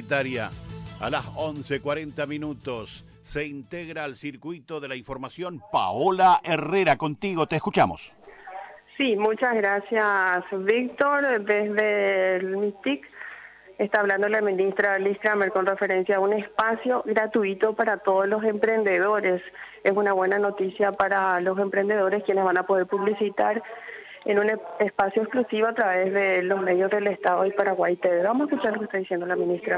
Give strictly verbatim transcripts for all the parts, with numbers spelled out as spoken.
A las once cuarenta minutos se integra al circuito de la información Paola Herrera. Contigo, te escuchamos. Sí, muchas gracias, Víctor. Desde el MITIC está hablando la ministra Liz Kramer con referencia a un espacio gratuito para todos los emprendedores. Es una buena noticia para los emprendedores, quienes van a poder publicitar en un espacio exclusivo a través de los medios del Estado y Paraguay T V. Vamos a escuchar lo que está diciendo la ministra.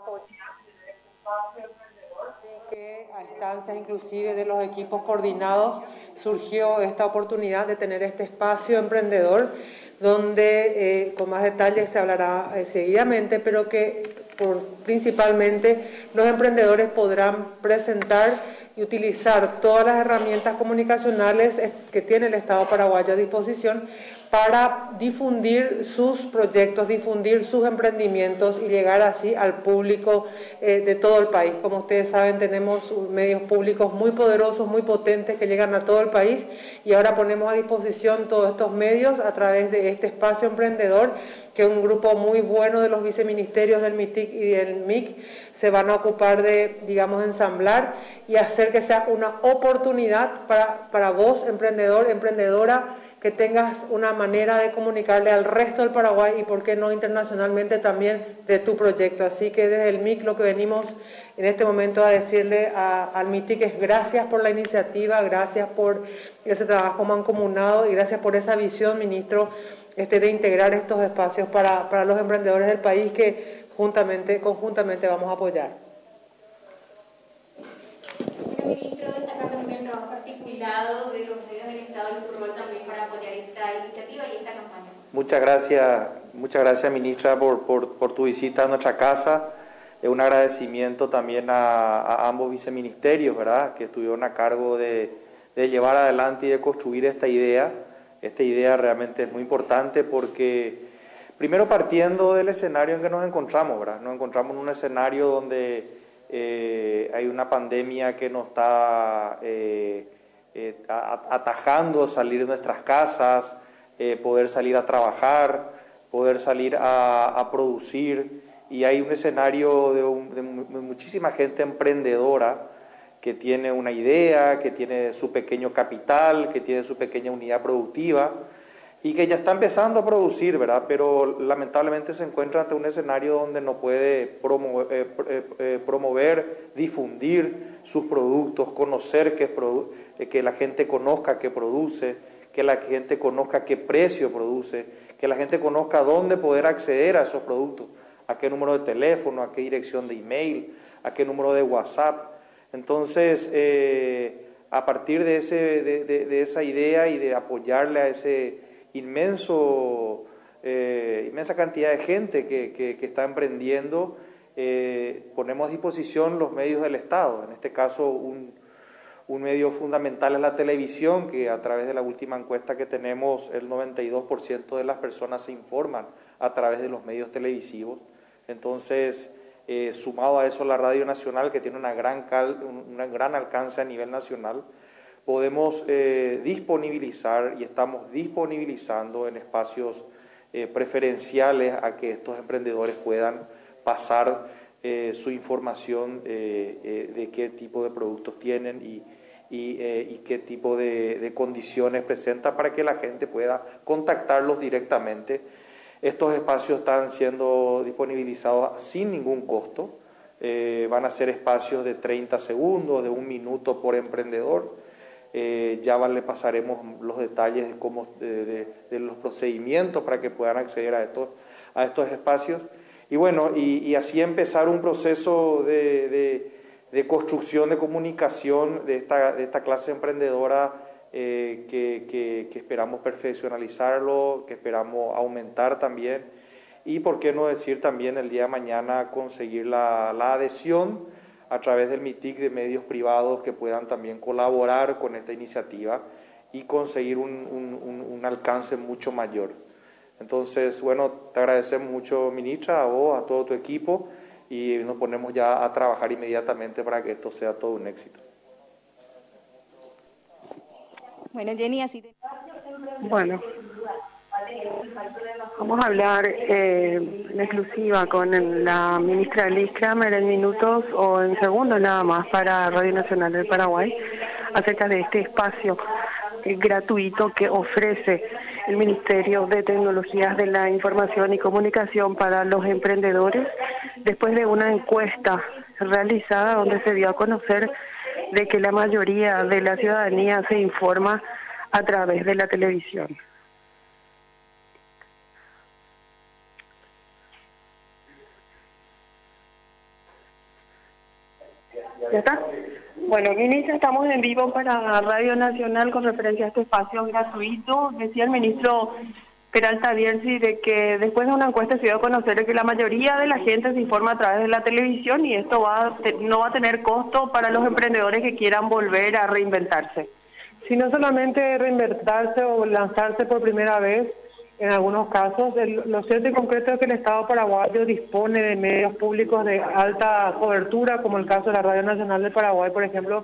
Que a instancias inclusive de los equipos coordinados surgió esta oportunidad de tener este espacio emprendedor donde eh, con más detalles se hablará eh, seguidamente, pero que por, principalmente los emprendedores podrán presentar y utilizar todas las herramientas comunicacionales que tiene el Estado paraguayo a disposición para difundir sus proyectos, difundir sus emprendimientos y llegar así al público eh, de todo el país. Como ustedes saben, tenemos medios públicos muy poderosos, muy potentes que llegan a todo el país y ahora ponemos a disposición todos estos medios a través de este espacio emprendedor, que un grupo muy bueno de los viceministerios del MITIC y del M I C se van a ocupar de, digamos, ensamblar y hacer que sea una oportunidad para, para vos, emprendedor, emprendedora, que tengas una manera de comunicarle al resto del Paraguay y, por qué no, internacionalmente también de tu proyecto. Así que desde el M I C lo que venimos en este momento a decirle a, al MITIC es gracias por la iniciativa, gracias por ese trabajo mancomunado y gracias por esa visión, ministro, este, de integrar estos espacios para, para los emprendedores del país que juntamente, conjuntamente vamos a apoyar. Bueno, ministro, destacar también el trabajo articulado de los medios del Estado y su rol también para apoyar esta iniciativa y esta campaña. Muchas gracias, muchas gracias, ministra, por, por, por tu visita a nuestra casa. Es un agradecimiento también a, a ambos viceministerios, ¿verdad?, que estuvieron a cargo de, de llevar adelante y de construir esta idea. Esta idea realmente es muy importante porque, primero partiendo del escenario en que nos encontramos, ¿verdad? Nos encontramos en un escenario donde eh, hay una pandemia que nos está eh, eh, atajando salir de nuestras casas, eh, poder salir a trabajar, poder salir a, a producir, y hay un escenario de, un, de muchísima gente emprendedora que tiene una idea, que tiene su pequeño capital, que tiene su pequeña unidad productiva y que ya está empezando a producir, ¿verdad? Pero lamentablemente se encuentra ante un escenario donde no puede promover, eh, eh, promover difundir sus productos, conocer qué produ eh, que la gente conozca qué produce, que la gente conozca qué precio produce, que la gente conozca dónde poder acceder a esos productos, a qué número de teléfono, a qué dirección de email, a qué número de WhatsApp. Entonces, eh, a partir de, ese, de, de, de esa idea y de apoyarle a ese inmenso, eh, inmensa cantidad de gente que, que, que está emprendiendo, eh, ponemos a disposición los medios del Estado. En este caso, un, un medio fundamental es la televisión, que a través de la última encuesta que tenemos, el noventa y dos por ciento de las personas se informan a través de los medios televisivos. Entonces, Eh, sumado a eso la Radio Nacional, que tiene una gran, cal, un, un gran alcance a nivel nacional, podemos eh, disponibilizar y estamos disponibilizando en espacios eh, preferenciales a que estos emprendedores puedan pasar eh, su información eh, eh, de qué tipo de productos tienen y, y, eh, y qué tipo de, de condiciones presenta para que la gente pueda contactarlos directamente. Estos espacios están siendo disponibilizados sin ningún costo, eh, van a ser espacios de treinta segundos, de un minuto por emprendedor. Eh, ya le pasaremos los detalles de, cómo, de, de, de los procedimientos para que puedan acceder a estos, a estos espacios. Y bueno, y, y así empezar un proceso de, de, de construcción, de comunicación de esta, de esta clase emprendedora, Eh, que, que, que esperamos perfeccionalizarlo, que esperamos aumentar también y, por qué no decir, también el día de mañana conseguir la, la adhesión a través del MITIC de medios privados que puedan también colaborar con esta iniciativa y conseguir un, un, un, un alcance mucho mayor. Entonces, bueno, te agradecemos mucho, ministra, a vos, a todo tu equipo, y nos ponemos ya a trabajar inmediatamente para que esto sea todo un éxito. Bueno, Jenny, así te... Bueno, Vamos a hablar eh, en exclusiva con la ministra Liz Kramer en minutos o en segundos nada más para Radio Nacional del Paraguay acerca de este espacio eh, gratuito que ofrece el Ministerio de Tecnologías de la Información y Comunicación para los emprendedores después de una encuesta realizada donde se dio a conocer de que la mayoría de la ciudadanía se informa a través de la televisión. ¿Ya está? Bueno, ministra, estamos en vivo para Radio Nacional con referencia a este espacio gratuito. Decía el ministro Peralta Bierzi de que después de una encuesta se dio a conocer que la mayoría de la gente se informa a través de la televisión y esto va no va a tener costo para los emprendedores que quieran volver a reinventarse. Si no solamente reinventarse o lanzarse por primera vez, en algunos casos, el, lo cierto y concreto es que el Estado paraguayo dispone de medios públicos de alta cobertura, como el caso de la Radio Nacional del Paraguay, por ejemplo,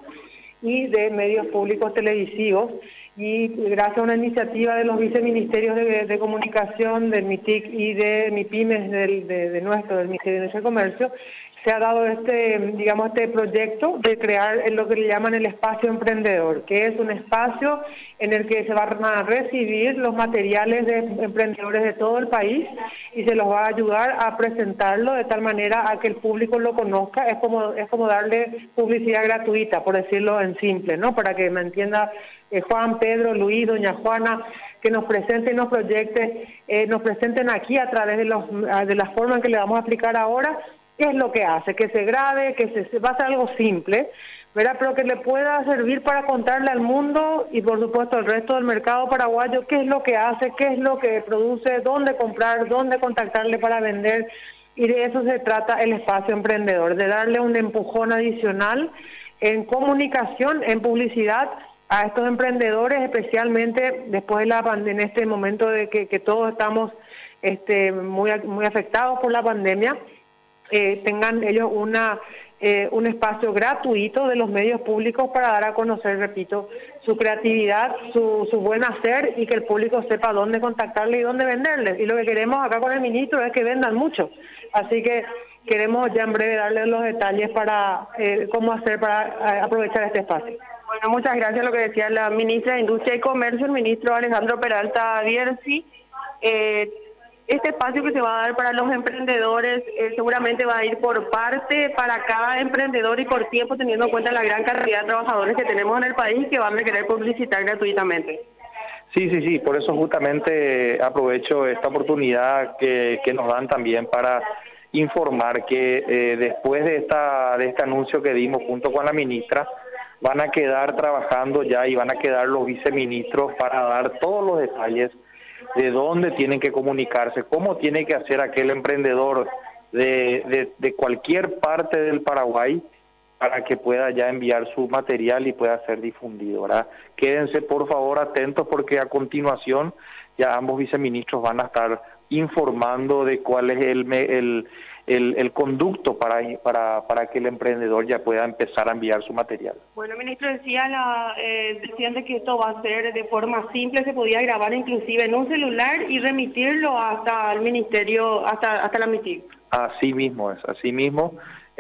y de medios públicos televisivos. Y gracias a una iniciativa de los viceministerios de, de Comunicación, del MITIC y de MIPYMES, del, de, de nuestro, del Ministerio de Industria y Comercio, se ha dado este, digamos, este proyecto de crear lo que le llaman el espacio emprendedor, que es un espacio en el que se van a recibir los materiales de emprendedores de todo el país y se los va a ayudar a presentarlo de tal manera a que el público lo conozca. Es como, es como darle publicidad gratuita, por decirlo en simple, ¿no? Para que me entienda eh, Juan, Pedro, Luis, doña Juana, que nos presenten y nos proyecten, eh, nos presenten aquí a través de, los, de la forma en que le vamos a explicar ahora, qué es lo que hace, que se grabe, que se, se va a ser algo simple, ¿verdad? Pero que le pueda servir para contarle al mundo y por supuesto al resto del mercado paraguayo qué es lo que hace, qué es lo que produce, dónde comprar, dónde contactarle para vender, y de eso se trata el espacio emprendedor, de darle un empujón adicional en comunicación, en publicidad a estos emprendedores, especialmente después de la pandemia, en este momento de que, que todos estamos este, muy, muy afectados por la pandemia. Eh, tengan ellos una eh, un espacio gratuito de los medios públicos para dar a conocer, repito, su creatividad, su, su buen hacer y que el público sepa dónde contactarle y dónde venderles. Y lo que queremos acá con el ministro es que vendan mucho. Así que queremos ya en breve darles los detalles para eh, cómo hacer para eh, aprovechar este espacio. Bueno, muchas gracias a lo que decía la ministra de Industria y Comercio, el ministro Alejandro Peralta Bierzi. Eh, Este espacio que se va a dar para los emprendedores eh, seguramente va a ir por parte para cada emprendedor y por tiempo, teniendo en cuenta la gran cantidad de trabajadores que tenemos en el país que van a querer publicitar gratuitamente. Sí, sí, sí, por eso justamente aprovecho esta oportunidad que, que nos dan también para informar que eh, después de, esta, de este anuncio que dimos junto con la ministra, van a quedar trabajando ya y van a quedar los viceministros para dar todos los detalles de dónde tienen que comunicarse, cómo tiene que hacer aquel emprendedor de, de, de cualquier parte del Paraguay para que pueda ya enviar su material y pueda ser difundido, ¿verdad? Quédense por favor atentos porque a continuación ya ambos viceministros van a estar informando de cuál es el, el, el, el conducto para, para, para que el emprendedor ya pueda empezar a enviar su material. Bueno, ministro, decía la, eh, decían de que esto va a ser de forma simple, se podía grabar inclusive en un celular y remitirlo hasta el ministerio, hasta, hasta la MITIC. Así mismo es, así mismo,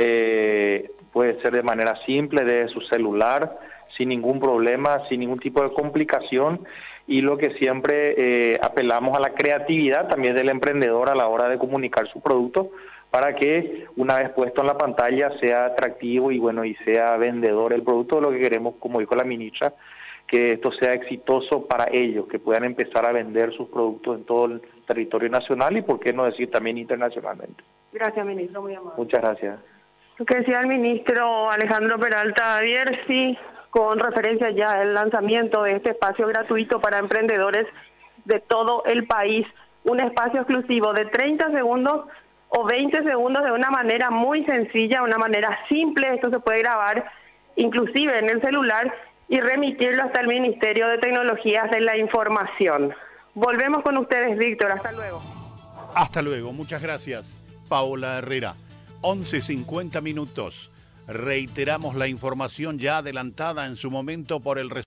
eh, puede ser de manera simple, desde su celular, sin ningún problema, sin ningún tipo de complicación. Y lo que siempre eh, apelamos a la creatividad también del emprendedor a la hora de comunicar su producto para que una vez puesto en la pantalla sea atractivo y bueno y sea vendedor el producto. Lo que queremos, como dijo la ministra, que esto sea exitoso para ellos, que puedan empezar a vender sus productos en todo el territorio nacional y por qué no decir también internacionalmente. Gracias, ministro, muy amable. Muchas gracias. Lo que decía el ministro Alejandro Peralta Bierzi con referencia ya al lanzamiento de este espacio gratuito para emprendedores de todo el país, un espacio exclusivo de treinta segundos o veinte segundos de una manera muy sencilla, una manera simple. Esto se puede grabar inclusive en el celular y remitirlo hasta el Ministerio de Tecnologías de la Información. Volvemos con ustedes, Víctor, hasta luego. Hasta luego, muchas gracias, Paola Herrera. once cincuenta minutos. Reiteramos la información ya adelantada en su momento por el